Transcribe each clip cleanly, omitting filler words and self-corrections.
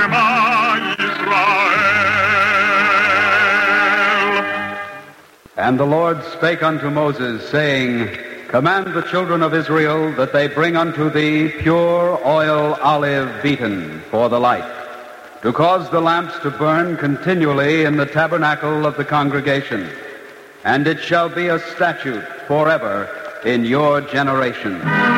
Shema Yisrael. And the Lord spake unto Moses, saying, Command the children of Israel that they bring unto thee pure oil olive beaten for the light, to cause the lamps to burn continually in the tabernacle of the congregation. And it shall be a statute forever in your generation.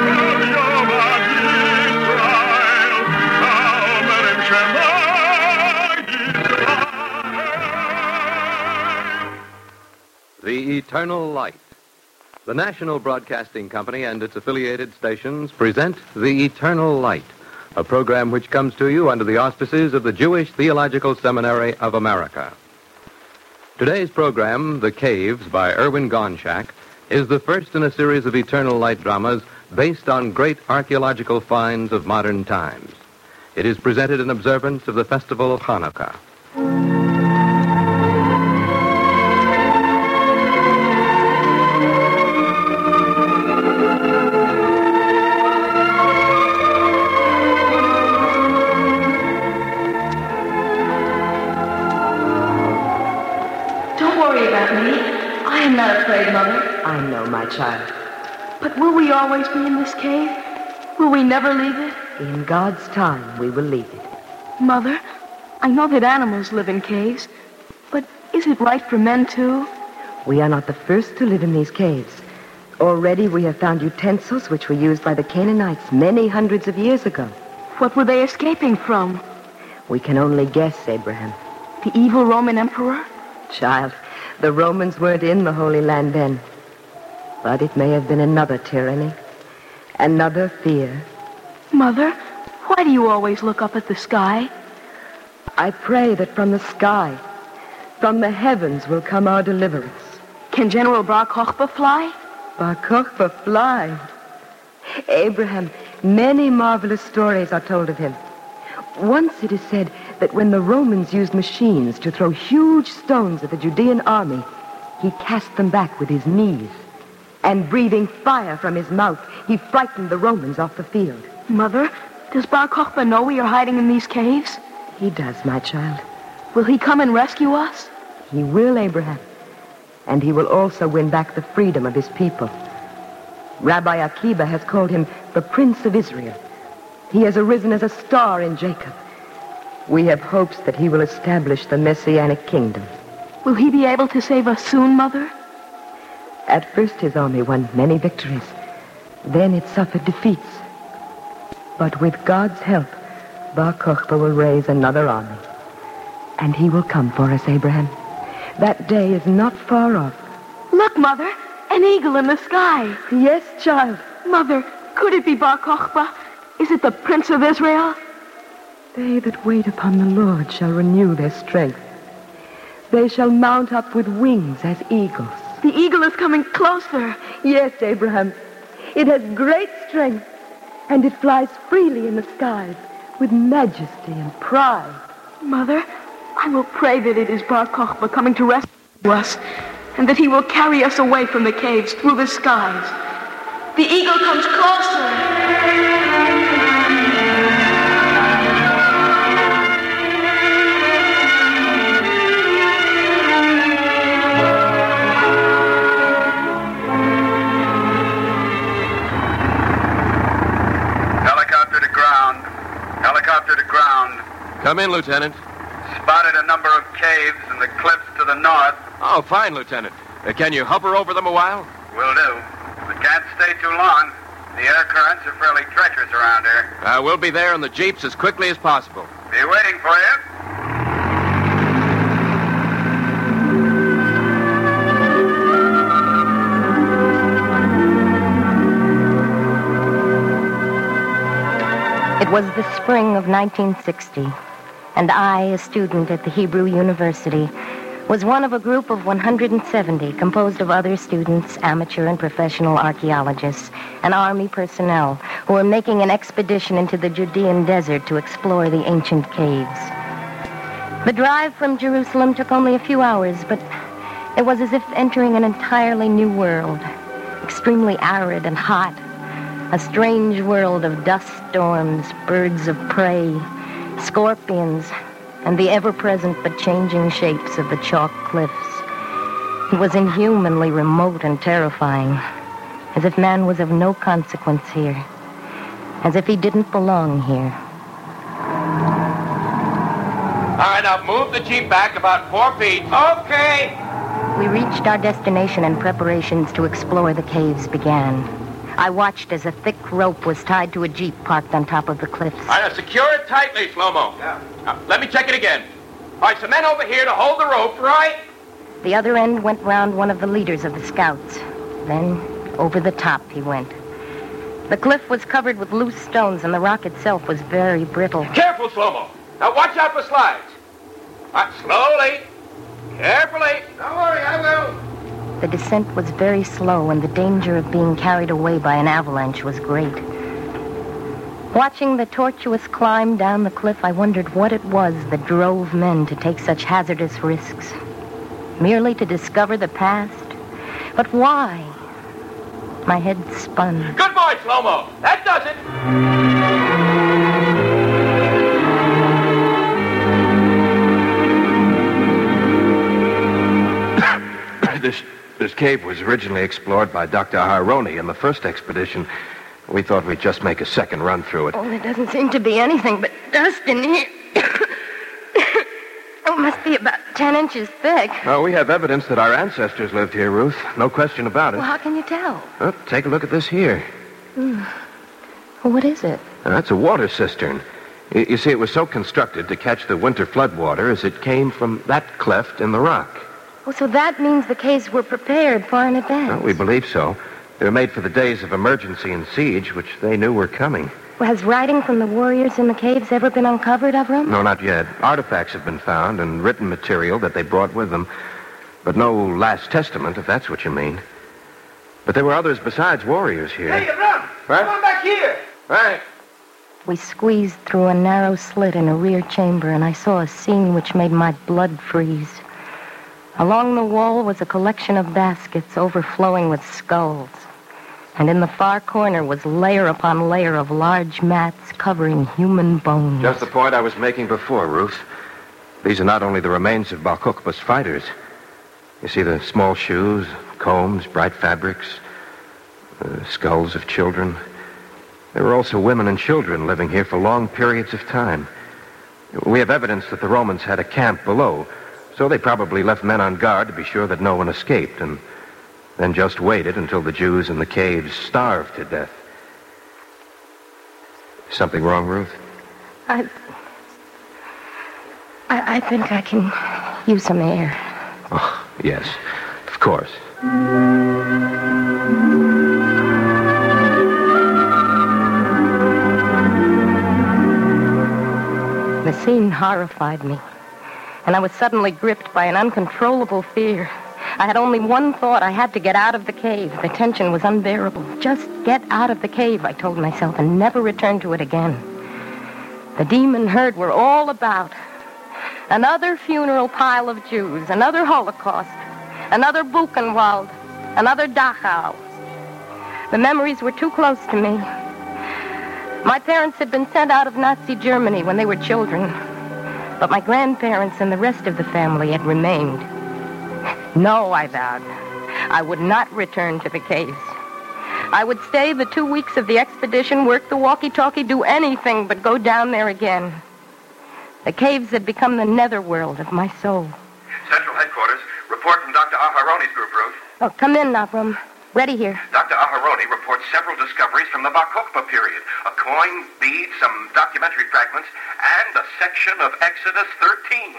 The Eternal Light. The National Broadcasting Company and its affiliated stations present The Eternal Light, a program which comes to you under the auspices of the Jewish Theological Seminary of America. Today's program, The Caves by Erwin Gonchak, is the first in a series of Eternal Light dramas based on great archaeological finds of modern times. It is presented in observance of the festival of Hanukkah. I am not afraid, Mother. I know, my child. But will we always be in this cave? Will we never leave it? In God's time, we will leave it. Mother, I know that animals live in caves, but is it right for men too? We are not the first to live in these caves. Already we have found utensils which were used by the Canaanites many hundreds of years ago. What were they escaping from? We can only guess, Abraham. The evil Roman emperor? Child, the Romans weren't in the Holy Land then. But it may have been another tyranny, another fear. Mother, why do you always look up at the sky? I pray that from the sky, from the heavens, will come our deliverance. Can General Bar Kokhba fly? Bar Kokhba fly? Abraham, many marvelous stories are told of him. Once it is said that when the Romans used machines to throw huge stones at the Judean army, he cast them back with his knees. And breathing fire from his mouth, he frightened the Romans off the field. Mother, does Bar Kokhba know we are hiding in these caves? He does, my child. Will he come and rescue us? He will, Abraham. And he will also win back the freedom of his people. Rabbi Akiba has called him the Prince of Israel. He has arisen as a star in Jacob. We have hopes that he will establish the Messianic kingdom. Will he be able to save us soon, Mother? At first his army won many victories. Then it suffered defeats. But with God's help, Bar Kokhba will raise another army. And he will come for us, Abraham. That day is not far off. Look, Mother, an eagle in the sky. Yes, child. Mother, could it be Bar Kokhba? Is it the Prince of Israel? They that wait upon the Lord shall renew their strength. They shall mount up with wings as eagles. The eagle is coming closer. Yes, Abraham. It has great strength, and it flies freely in the skies with majesty and pride. Mother, I will pray that it is Bar Kokhba coming to rescue us, and that he will carry us away from the caves through the skies. The eagle comes closer. Helicopter to ground. Come in, Lieutenant. Spotted a number of caves in the cliffs to the north. Oh, fine, Lieutenant. Can you hover over them a while? Will do. But can't stay too long. The air currents are fairly treacherous around here. We'll be there in the jeeps as quickly as possible. Be waiting for you. It was the spring of 1960, and I, a student at the Hebrew University, was one of a group of 170 composed of other students, amateur and professional archaeologists, and army personnel who were making an expedition into the Judean desert to explore the ancient caves. The drive from Jerusalem took only a few hours, but it was as if entering an entirely new world, extremely arid and hot. A strange world of dust storms, birds of prey, scorpions, and the ever-present but changing shapes of the chalk cliffs. It was inhumanly remote and terrifying, as if man was of no consequence here, as if he didn't belong here. All right, now move the Jeep back about 4 feet. Okay. We reached our destination and preparations to explore the caves began. I watched as a thick rope was tied to a Jeep parked on top of the cliffs. All right, now secure it tightly, Shlomo. Yeah. Now, let me check it again. All right, some men over here to hold the rope, right? The other end went round one of the leaders of the scouts. Then, over the top he went. The cliff was covered with loose stones, and the rock itself was very brittle. Careful, Shlomo. Now watch out for slides. All right, slowly. Carefully. Don't worry, I will. The descent was very slow, and the danger of being carried away by an avalanche was great. Watching the tortuous climb down the cliff, I wondered what it was that drove men to take such hazardous risks. Merely to discover the past? But why? My head spun. Good boy, Shlomo. That does it. This cave was originally explored by Dr. Aharoni in the first expedition. We thought we'd just make a second run through it. Oh, there doesn't seem to be anything but dust in here. It must be about 10 inches thick. Oh, we have evidence that our ancestors lived here, Ruth. No question about it. Well, how can you tell? Oh, take a look at this here. Well, what is it? That's a water cistern. You see, it was so constructed to catch the winter floodwater as it came from that cleft in the rock. Oh, so that means the caves were prepared far in advance. Well, we believe so. They were made for the days of emergency and siege, which they knew were coming. Well, has writing from the warriors in the caves ever been uncovered, Avram? No, not yet. Artifacts have been found and written material that they brought with them. But no last testament, if that's what you mean. But there were others besides warriors here. Hey, Avram! What? Come on back here! Right. We squeezed through a narrow slit in a rear chamber, and I saw a scene which made my blood freeze. Along the wall was a collection of baskets overflowing with skulls. And in the far corner was layer upon layer of large mats covering human bones. Just the point I was making before, Ruth. These are not only the remains of Bar Kokhba's fighters. You see the small shoes, combs, bright fabrics, skulls of children. There were also women and children living here for long periods of time. We have evidence that the Romans had a camp below, so they probably left men on guard to be sure that no one escaped, and then just waited until the Jews in the caves starved to death. Something wrong, Ruth? I think I can use some air. Oh, yes, of course. The scene horrified me, and I was suddenly gripped by an uncontrollable fear. I had only one thought. I had to get out of the cave. The tension was unbearable. Just get out of the cave, I told myself, and never return to it again. The demon herd were all about. Another funeral pile of Jews, another Holocaust, another Buchenwald, another Dachau. The memories were too close to me. My parents had been sent out of Nazi Germany when they were children, but my grandparents and the rest of the family had remained. No, I vowed. I would not return to the caves. I would stay the 2 weeks of the expedition, work the walkie-talkie, do anything but go down there again. The caves had become the netherworld of my soul. Central headquarters. Report from Dr. Aharoni's group, Ruth. Oh, come in, Avram. Ready here. Dr. Aharoni reports several discoveries from the Bar Kokhba period. A coin, bead, some documentary fragments, and a section of Exodus 13.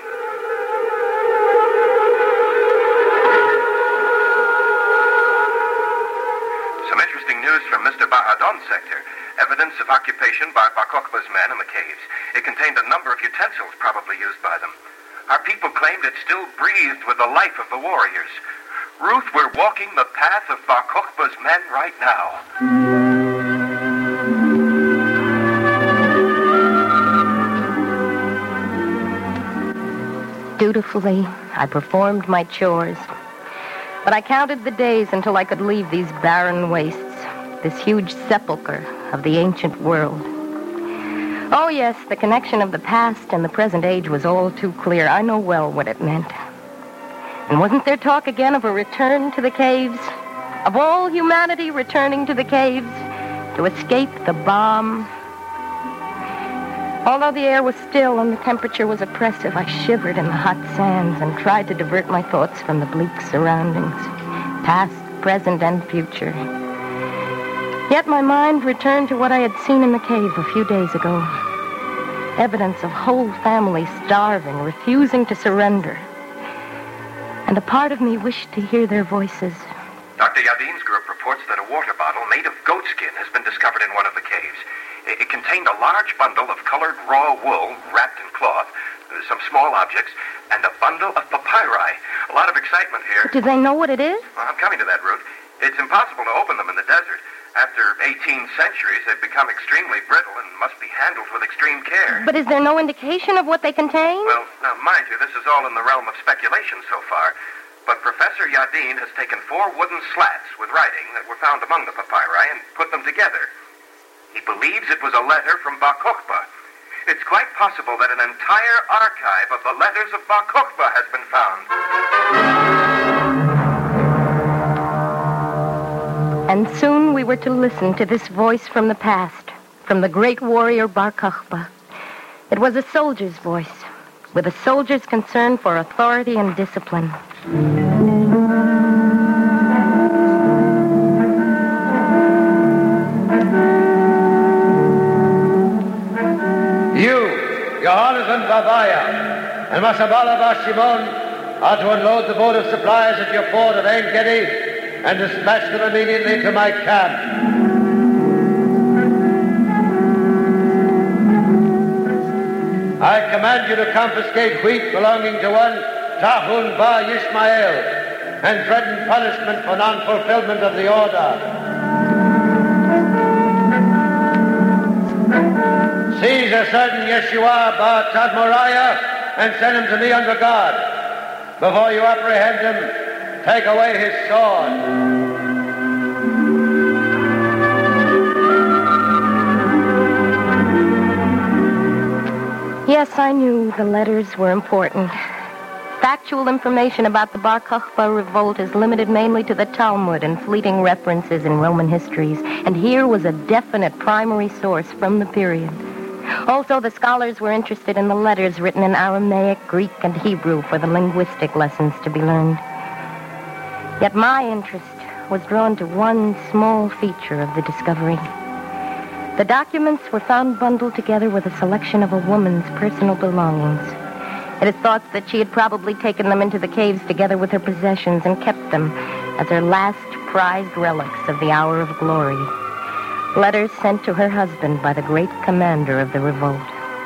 Some interesting news from Mr. Bahadon's sector. Evidence of occupation by Bar Kokhba's men in the caves. It contained a number of utensils probably used by them. Our people claimed it still breathed with the life of the warriors. Ruth, we're walking the path of Bar Kokhba's men right now. Dutifully, I performed my chores. But I counted the days until I could leave these barren wastes, this huge sepulcher of the ancient world. Oh, yes, the connection of the past and the present age was all too clear. I know well what it meant. And wasn't there talk again of a return to the caves? Of all humanity returning to the caves to escape the bomb? Although the air was still and the temperature was oppressive, I shivered in the hot sands and tried to divert my thoughts from the bleak surroundings, past, present, and future. Yet my mind returned to what I had seen in the cave a few days ago. Evidence of whole families starving, refusing to surrender. And a part of me wished to hear their voices. Dr. Yadin's group reports that a water bottle made of goat skin has been discovered in one of the caves. It contained a large bundle of colored raw wool wrapped in cloth, some small objects, and a bundle of papyri. A lot of excitement here. Do they know what it is? Well, I'm coming to that, Ruth. It's impossible to open them in the desert. After 18 centuries, they've become extremely brittle and must be handled with extreme care. But is there no indication of what they contain? Well, now, mind you, this is all in the realm of speculation so far. But Professor Yadin has taken 4 wooden slats with writing that were found among the papyri and put them together. He believes it was a letter from Bar Kokhba. It's quite possible that an entire archive of the letters of Bar Kokhba has been found. And soon we were to listen to this voice from the past, from the great warrior Bar Kokhba. It was a soldier's voice, with a soldier's concern for authority and discipline. You, Johannes and Babaya, and Masabala Bar Shimon are to unload the boat of supplies at your port of Ein Gedi and dispatch them immediately to my camp. I command you to confiscate wheat belonging to one Tahun Bar Yishmael and threaten punishment for non-fulfillment of the order. Seize a certain Yeshua Bar Tadmoriah and send him to me under guard. Before you apprehend him, take away his sword. Yes, I knew the letters were important. Factual information about the Bar Kokhba revolt is limited mainly to the Talmud and fleeting references in Roman histories, and here was a definite primary source from the period. Also, the scholars were interested in the letters written in Aramaic, Greek, and Hebrew for the linguistic lessons to be learned. Yet my interest was drawn to one small feature of the discovery. The documents were found bundled together with a selection of a woman's personal belongings. It is thought that she had probably taken them into the caves together with her possessions and kept them as her last prized relics of the hour of glory. Letters sent to her husband by the great commander of the revolt.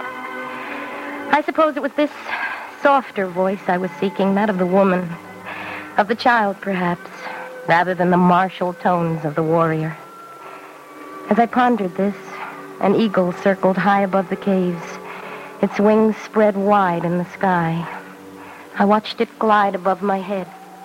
I suppose it was this softer voice I was seeking, that of the woman, of the child perhaps, rather than the martial tones of the warrior. As I pondered this, an eagle circled high above the caves, its wings spread wide in the sky. I watched it glide above my head.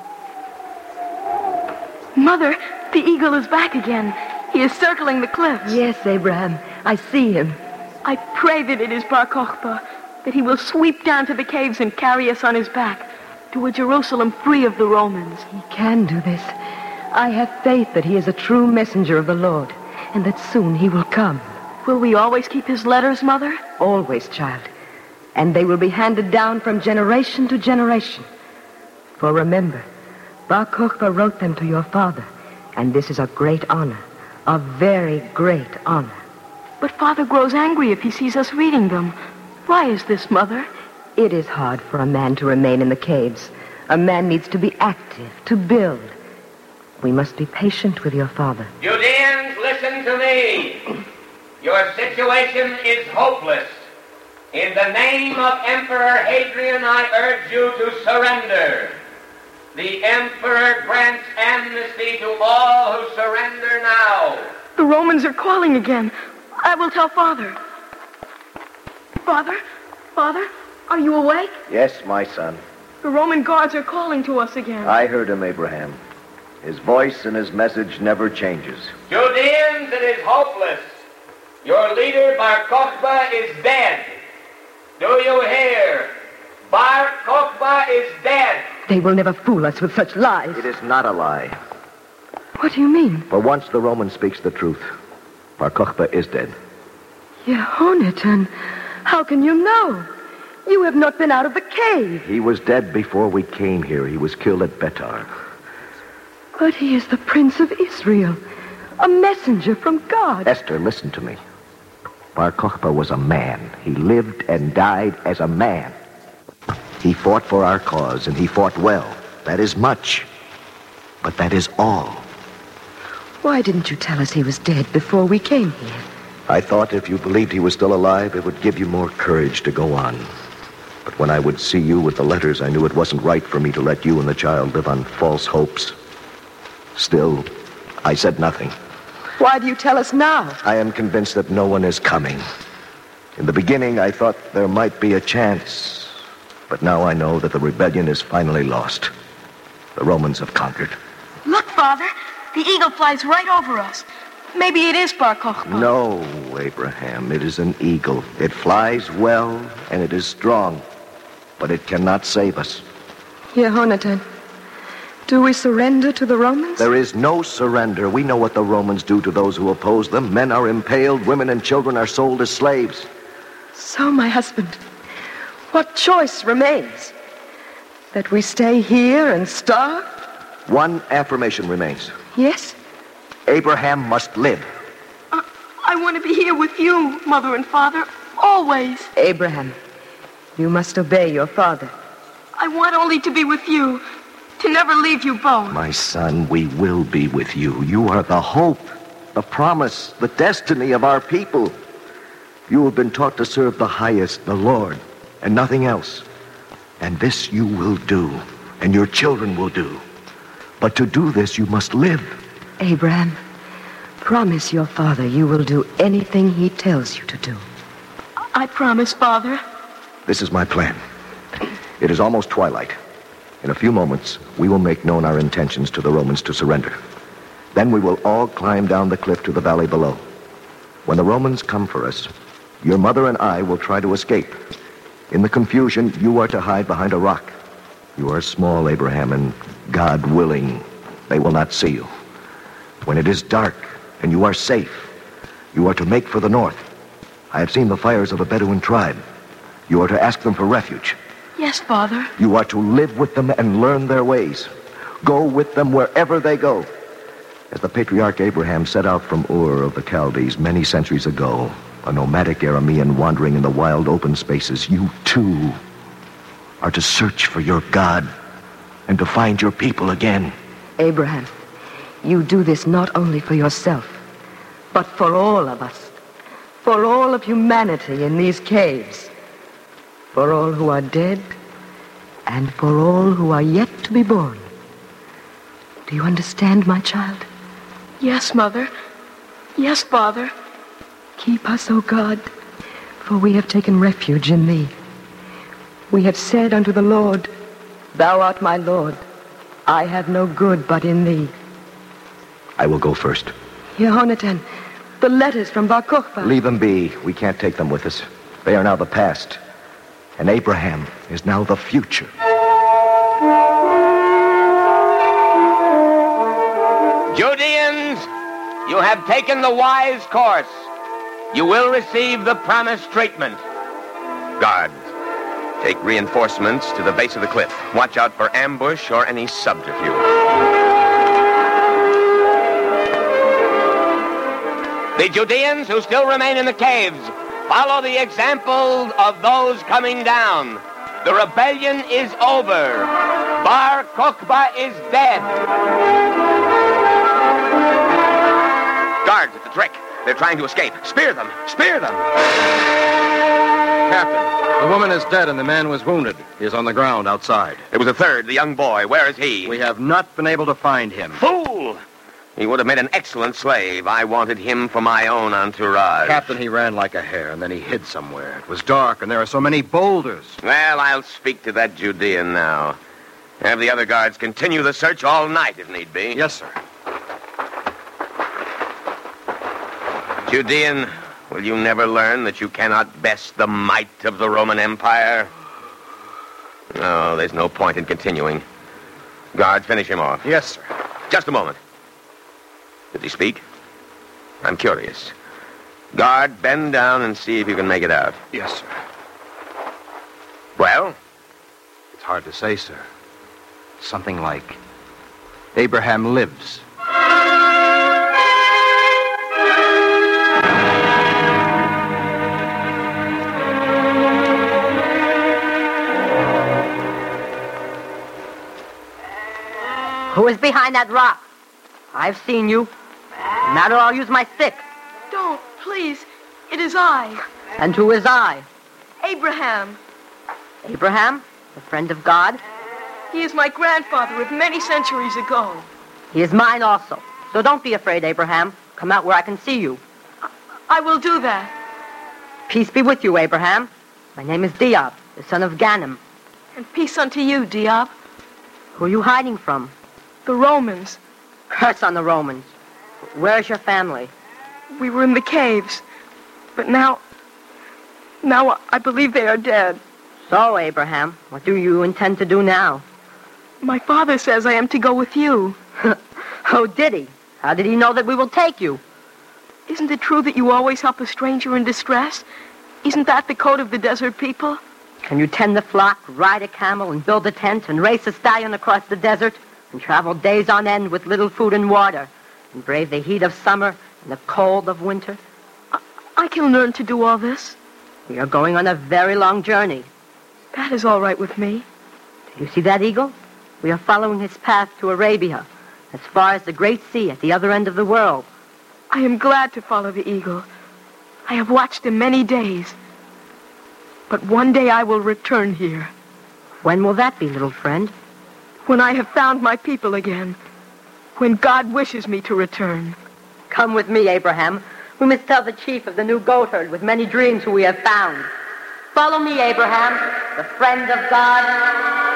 Mother, the eagle is back again. He is circling the cliffs. Yes, Abraham, I see him. I pray that it is Bar Kokhba, that he will sweep down to the caves and carry us on his back to a Jerusalem free of the Romans. He can do this. I have faith that he is a true messenger of the Lord, and that soon he will come. Will we always keep his letters, Mother? Always, child. And they will be handed down from generation to generation. For remember, Bar Kokhba wrote them to your father, and this is a great honor, a very great honor. But Father grows angry if he sees us reading them. Why is this, Mother? It is hard for a man to remain in the caves. A man needs to be active, to build. We must be patient with your father. Judeans, listen to me. Your situation is hopeless. In the name of Emperor Hadrian, I urge you to surrender. The Emperor grants amnesty to all who surrender now. The Romans are calling again. I will tell Father. Father? Father? Are you awake? Yes, my son. The Roman guards are calling to us again. I heard him, Abraham. His voice and his message never changes. Judeans, it is hopeless. Your leader, Bar Kokhba, is dead. Do you hear? Bar Kokhba is dead. They will never fool us with such lies. It is not a lie. What do you mean? For once, the Roman speaks the truth. Bar Kokhba is dead. Yehonatan, how can you know? You have not been out of the cave. He was dead before we came here. He was killed at Betar. But he is the Prince of Israel, a messenger from God. Esther, listen to me. Bar Kokhba was a man. He lived and died as a man. He fought for our cause, and he fought well. That is much. But that is all. Why didn't you tell us he was dead before we came here? I thought if you believed he was still alive, it would give you more courage to go on. But when I would see you with the letters, I knew it wasn't right for me to let you and the child live on false hopes. Still, I said nothing. Why do you tell us now? I am convinced that no one is coming. In the beginning, I thought there might be a chance. But now I know that the rebellion is finally lost. The Romans have conquered. Look, Father. The eagle flies right over us. Maybe it is Bar Kokhba. No, Abraham. It is an eagle. It flies well, and it is strong. But it cannot save us. Yehonatan, do we surrender to the Romans? There is no surrender. We know what the Romans do to those who oppose them. Men are impaled, women and children are sold as slaves. So, my husband, what choice remains? That we stay here and starve? One affirmation remains. Yes? Abraham must live. I want to be here with you, Mother and Father, always. Abraham, you must obey your father. I want only to be with you, to never leave you both. My son, we will be with you. You are the hope, the promise, the destiny of our people. You have been taught to serve the highest, the Lord, and nothing else. And this you will do, and your children will do. But to do this, you must live. Abraham, promise your father you will do anything he tells you to do. I promise, Father. This is my plan. It is almost twilight. In a few moments, we will make known our intentions to the Romans to surrender. Then we will all climb down the cliff to the valley below. When the Romans come for us, your mother and I will try to escape. In the confusion, you are to hide behind a rock. You are small, Abraham, and God willing, they will not see you. When it is dark and you are safe, you are to make for the north. I have seen the fires of a Bedouin tribe. You are to ask them for refuge. Yes, Father. You are to live with them and learn their ways. Go with them wherever they go. As the patriarch Abraham set out from Ur of the Chaldees many centuries ago, a nomadic Aramean wandering in the wild open spaces, you too are to search for your God and to find your people again. Abraham, you do this not only for yourself, but for all of us. For all of humanity in these caves. For all who are dead, and for all who are yet to be born. Do you understand, my child? Yes, Mother. Yes, Father. Keep us, O God, for we have taken refuge in thee. We have said unto the Lord, Thou art my Lord. I have no good but in thee. I will go first. Yehonatan, the letters from Bar Kokhba. Leave them be. We can't take them with us. They are now the past. And Abraham is now the future. Judeans, you have taken the wise course. You will receive the promised treatment. Guards, take reinforcements to the base of the cliff. Watch out for ambush or any subterfuge. The Judeans who still remain in the caves, follow the example of those coming down. The rebellion is over. Bar Kokhba is dead. Guards at the trick. They're trying to escape. Spear them! Spear them! Captain, the woman is dead and the man was wounded. He is on the ground outside. There was a third, the young boy. Where is he? We have not been able to find him. Fool! He would have made an excellent slave. I wanted him for my own entourage. Captain, he ran like a hare, and then he hid somewhere. It was dark, and there are so many boulders. Well, I'll speak to that Judean now. Have the other guards continue the search all night, if need be. Yes, sir. Judean, Will you never learn that you cannot best the might of the Roman Empire? No, there's no point in continuing. Guard, finish him off. Yes, sir. Just a moment. Did he speak? I'm curious. Guard, bend down and see if you can make it out. Yes, sir. Well? It's hard to say, sir. Something like, Abraham lives. Who is behind that rock? I've seen you. Now I'll use my stick. Don't, please. It is I, And who is I? Abraham. Abraham, the friend of God. He is my grandfather of many centuries ago. He is mine also. So don't be afraid, Abraham. Come out where I can see you. I will do that. Peace be with you, Abraham. My name is Diab, the son of Ganem. And peace unto you, Diab. Who are you hiding from? The Romans. Curse on the Romans. Where's your family? We were in the caves. But now I believe they are dead. So, Abraham, what do you intend to do now? My father says I am to go with you. Oh, did he? How did he know that we will take you? Isn't it true that you always help a stranger in distress? Isn't that the code of the desert people? Can you tend the flock, ride a camel, and build a tent, and race a stallion across the desert, and travel days on end with little food and water, and brave the heat of summer and the cold of winter? I can learn to do all this. We are going on a very long journey. That is all right with me. Do you see that eagle? We are following his path to Arabia, as far as the Great Sea at the other end of the world. I am glad to follow the eagle. I have watched him many days. But one day I will return here. When will that be, little friend? When I have found my people again. When God wishes me to return. Come with me, Abraham. We must tell the chief of the new goat herd with many dreams who we have found. Follow me, Abraham, the friend of God.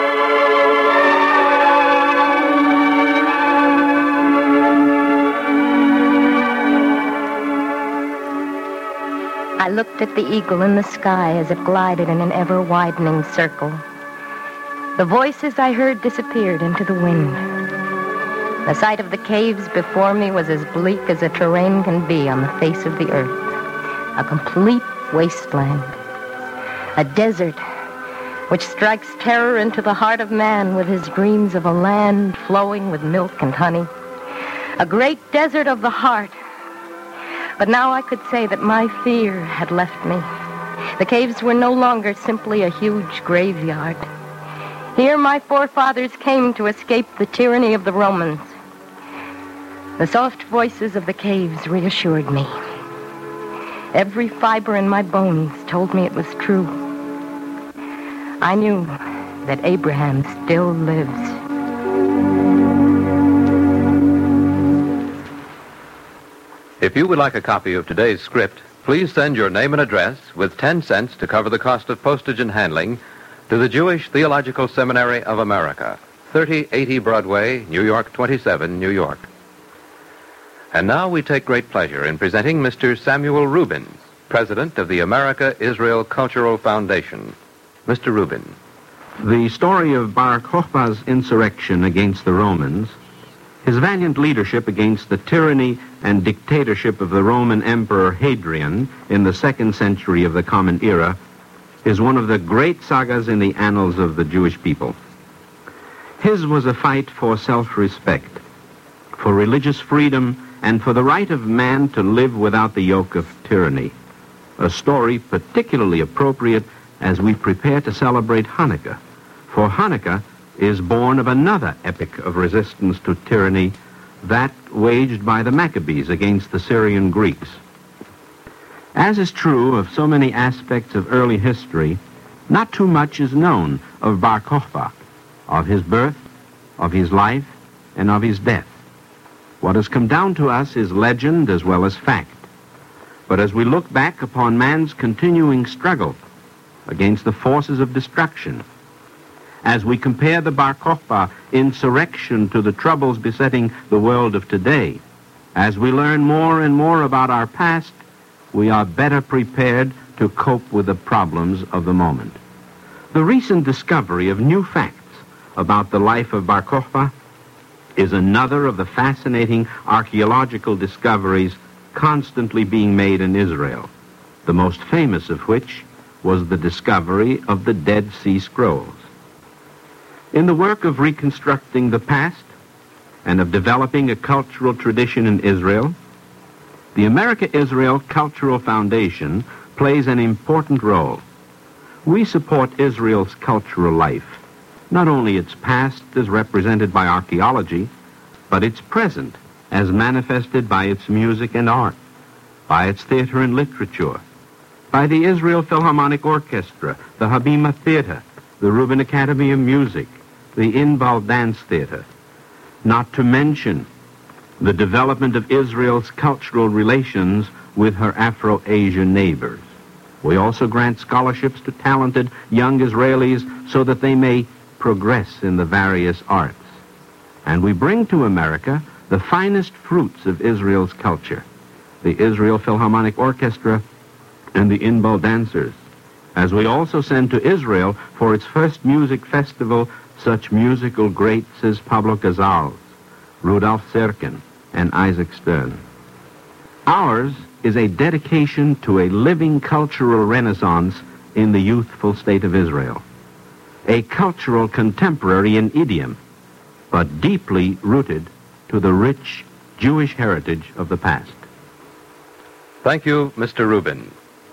I looked at the eagle in the sky as it glided in an ever-widening circle. The voices I heard disappeared into the wind. The sight of the caves before me was as bleak as a terrain can be on the face of the earth. A complete wasteland. A desert which strikes terror into the heart of man with his dreams of a land flowing with milk and honey. A great desert of the heart. But now I could say that my fear had left me. The caves were no longer simply a huge graveyard. Here my forefathers came to escape the tyranny of the Romans. The soft voices of the caves reassured me. Every fiber in my bones told me it was true. I knew that Abraham still lives. If you would like a copy of today's script, please send your name and address with 10 cents to cover the cost of postage and handling to the Jewish Theological Seminary of America, 3080 Broadway, New York 27, New York. And now we take great pleasure in presenting Mr. Samuel Rubin, president of the America-Israel Cultural Foundation. Mr. Rubin. The story of Bar Kokhba's insurrection against the Romans, his valiant leadership against the tyranny and dictatorship of the Roman Emperor Hadrian in the 2nd century of the Common Era, is one of the great sagas in the annals of the Jewish people. His was a fight for self-respect, for religious freedom, and for the right of man to live without the yoke of tyranny. A story particularly appropriate as we prepare to celebrate Hanukkah, for Hanukkah is born of another epic of resistance to tyranny, that waged by the Maccabees against the Syrian Greeks. As is true of so many aspects of early history, not too much is known of Bar Kokhba, of his birth, of his life, and of his death. What has come down to us is legend as well as fact. But as we look back upon man's continuing struggle against the forces of destruction, as we compare the Bar Kokhba insurrection to the troubles besetting the world of today, as we learn more and more about our past, we are better prepared to cope with the problems of the moment. The recent discovery of new facts about the life of Bar Kokhba is another of the fascinating archaeological discoveries constantly being made in Israel, the most famous of which was the discovery of the Dead Sea Scrolls. In the work of reconstructing the past and of developing a cultural tradition in Israel, the America-Israel Cultural Foundation plays an important role. We support Israel's cultural life, not only its past as represented by archaeology, but its present as manifested by its music and art, by its theater and literature, by the Israel Philharmonic Orchestra, the Habima Theater, the Reuben Academy of Music, the Inbal Dance Theater, not to mention the development of Israel's cultural relations with her Afro-Asian neighbors. We also grant scholarships to talented young Israelis so that they may progress in the various arts. And we bring to America the finest fruits of Israel's culture, the Israel Philharmonic Orchestra and the Inbal Dancers, as we also send to Israel for its first music festival such musical greats as Pablo Casals, Rudolf Serkin, and Isaac Stern. Ours is a dedication to a living cultural renaissance in the youthful state of Israel, a cultural contemporary in idiom, but deeply rooted to the rich Jewish heritage of the past. Thank you, Mr. Rubin.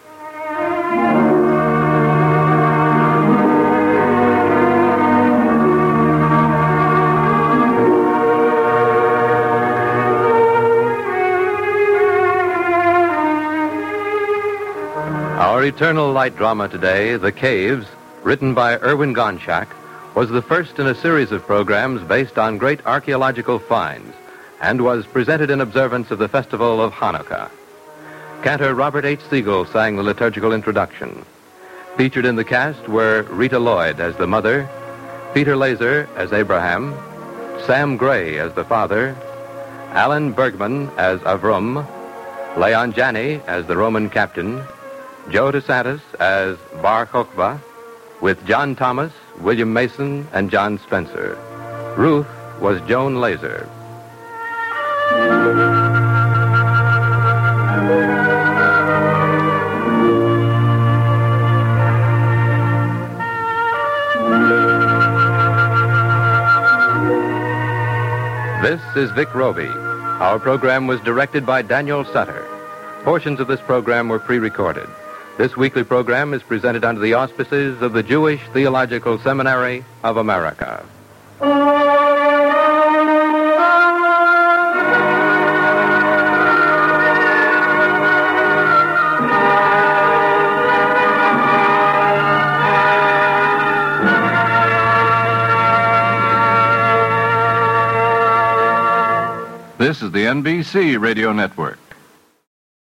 Our Eternal Light drama today, The Caves, written by Erwin Gonschak, was the first in a series of programs based on great archaeological finds and was presented in observance of the festival of Hanukkah. Cantor Robert H. Siegel sang the liturgical introduction. Featured in the cast were Rita Lloyd as the mother, Peter Laser as Abraham, Sam Gray as the father, Alan Bergman as Avrum, Leon Janney as the Roman captain, Joe DeSantis as Bar Kokhba, with John Thomas, William Mason, and John Spencer. Ruth was Joan Laser. This is Vic Roby. Our program was directed by Daniel Sutter. Portions of this program were pre-recorded. This weekly program is presented under the auspices of the Jewish Theological Seminary of America. This is the NBC Radio Network.